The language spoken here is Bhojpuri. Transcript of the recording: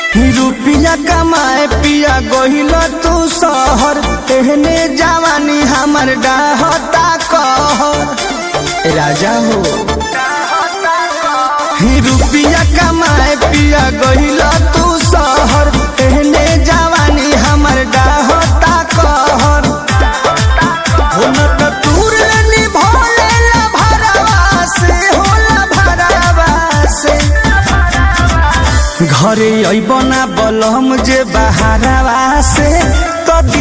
रुपया कमाए पिया गहिल तू शहर, एहने जवानी हमर डाहता कहर। राजा हो रुपया कमाए पिया गहिल तू शहर, एहने जवानी हमर डाहता कहर। घरे अइबना बलम जे बहारवा से तो